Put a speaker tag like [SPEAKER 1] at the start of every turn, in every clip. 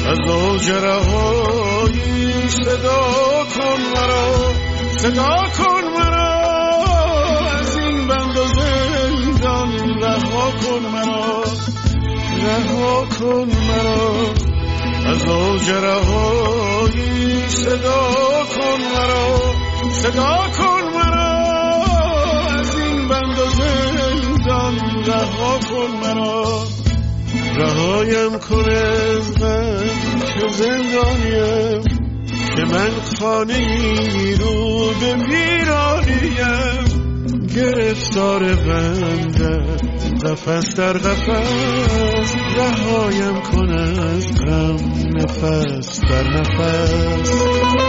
[SPEAKER 1] از اوج رهایی صدا کن مرا، صدا کن مرا، از این بند و زندان رها کن مرا، رها کن مرا. از اوج رهایی صدا کن مرا، صدا کن مرا، از این بند و زندان رها کن مرا. رهایم کن از من که زندانیم، که من خانه‌ای رو به ویرانیم. گرفتار بنده قفس در قفس، رهایم کن از غم نفس در نفس.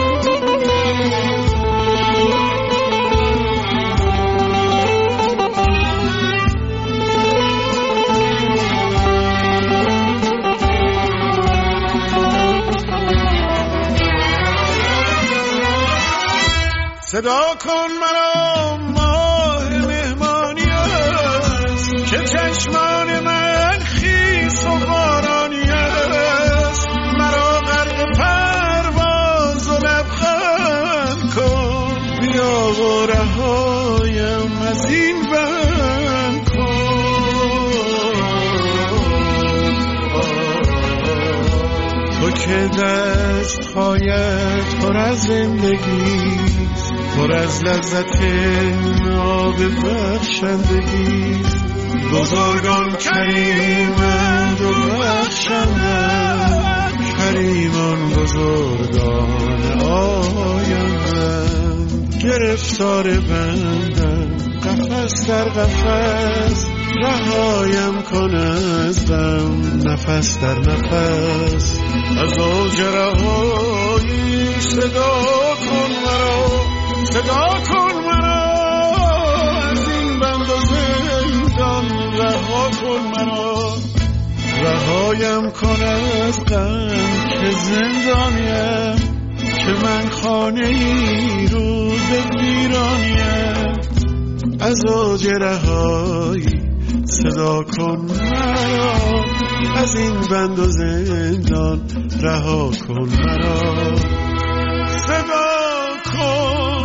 [SPEAKER 1] صدا کن مرا، ماه مهمانی است که چشمان من خیس و بارانی است. مرا غرق پرواز و لبخند کن، بیا و رهایم از این بند کن. تو که دست‌هایت پر از زندگی، پر از لذت ناب بخشندگی، بزرگان کریمند و بخشندند، کریمان بزرگان آیندند. گرفتار بندم قفس در قفس، رهایم کن از غم نفس در نفس. از اوج رهایی صدا کن مرا، صدا کن مرا، از این بند و زندان رها کن مرا. رهایم کن از غم که زندانیم، که من خانه‌ای رو به ویرانیم. از اوج رهایی صدا کن مرا، از این بند و زندان رها کن مرا. صدا کن